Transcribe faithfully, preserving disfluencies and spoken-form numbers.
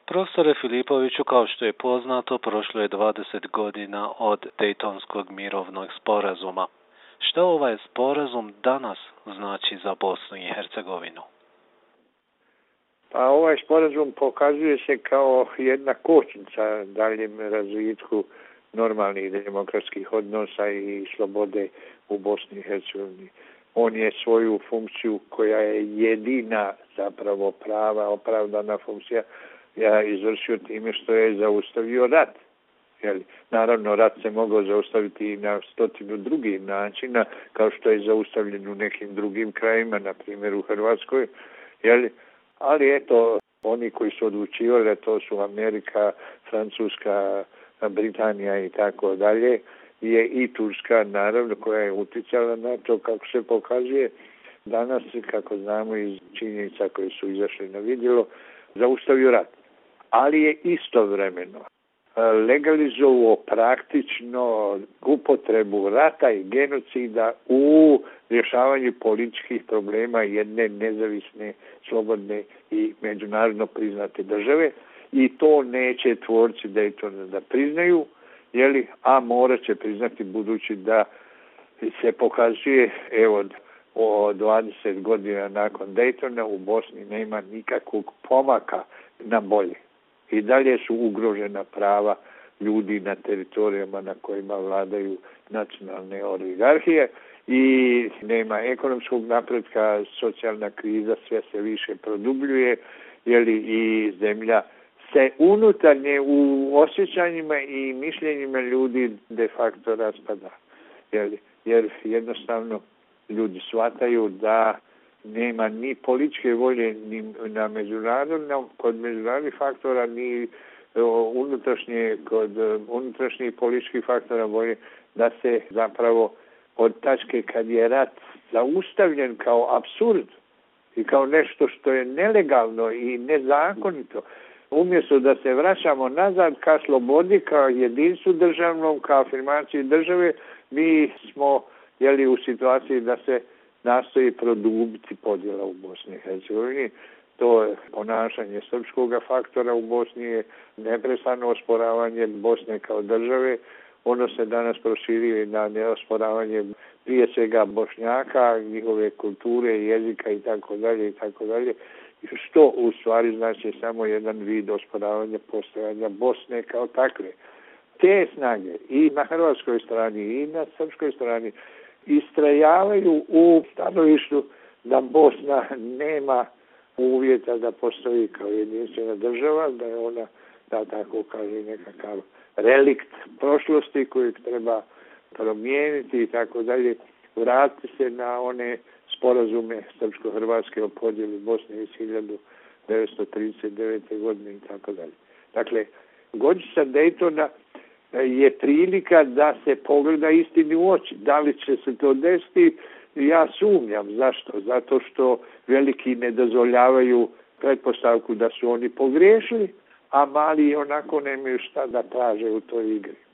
Profesore Filipoviću, kao što je poznato, prošlo je dvadeset godina od Dejtonskog mirovnog sporazuma. Šta ovaj sporazum danas znači za Bosnu i Hercegovinu? Pa ovaj sporazum pokazuje se kao jedna kočnica daljem razvitku normalnih demokratskih odnosa i slobode u Bosni i Hercegovini. On je svoju funkciju, koja je jedina zapravo prava, opravdana funkcija, ja izvršio time što je zaustavio rat. Jeli, naravno, rat se mogao zaustaviti i na stotinu drugih načina, kao što je zaustavljen u nekim drugim krajima, na primjer u Hrvatskoj. Jeli, ali eto, oni koji su odlučivali, to su Amerika, Francuska, Britanija i tako dalje, je i Turska, naravno, koja je uticala na to, kako se pokazuje danas, kako znamo iz činjenica koje su izašle na vidjelo, zaustavio rat. Ali je istovremeno legalizovao praktično upotrebu rata i genocida u rješavanju političkih problema jedne nezavisne, slobodne i međunarodno priznate države, i to neće tvorci Dejtona da priznaju, jeli, a morat će priznati budući da se pokazuje, evo, o dvadeset godina nakon Dejtona u Bosni nema nikakvog pomaka na bolje. I dalje su ugrožena prava ljudi na teritorijama na kojima vladaju nacionalne oligarhije i nema ekonomskog napretka, socijalna kriza sve se više produbljuje, jeli, i zemlja se unutarnje u osjećanjima i mišljenjima ljudi de facto raspada. Jeli, jer jednostavno ljudi shvataju da nema ni političke volje ni na međunarodnom, kod međunarodnih faktora, ni unutrašnje, kod unutrašnjih političkih faktora volje da se zapravo od tačke kad je rat zaustavljen kao apsurd i kao nešto što je nelegalno i nezakonito, umjesto da se vraćamo nazad ka slobodi, kao jedinstvu državnom, kao afirmaciji države, mi smo, jeli, u situaciji da se nastoji produbiti podjela u Bosni i Hercegovini. To je ponašanje srpskog faktora u Bosni, je neprestano osporavanje Bosne kao države. Ono se danas proširio i na neosporavanje prije svega Bošnjaka, njihove kulture, jezika i tako dalje i tako dalje, što u stvari znači samo jedan vid osporavanja postojanja Bosne kao takve. Te snage i na hrvatskoj strani i na srpskoj strani istrajavaju u stanovištu da Bosna nema uvjeta da postoji kao jedinstvena država, da je ona, da tako kaže, nekakav relikt prošlosti kojeg treba promijeniti i tako dalje, vratiti se na one sporazume srpsko-hrvatske o podjeli Bosne iz hiljadu devetsto trideset devete. godine i tako dalje. Dakle, godišnjica Dejtona je prilika da se pogleda istini u oči. Da li će se to desiti? Ja sumnjam. Zašto? Zato što veliki ne dozvoljavaju pretpostavku da su oni pogriješili, a mali onako nemaju šta da traže u toj igri.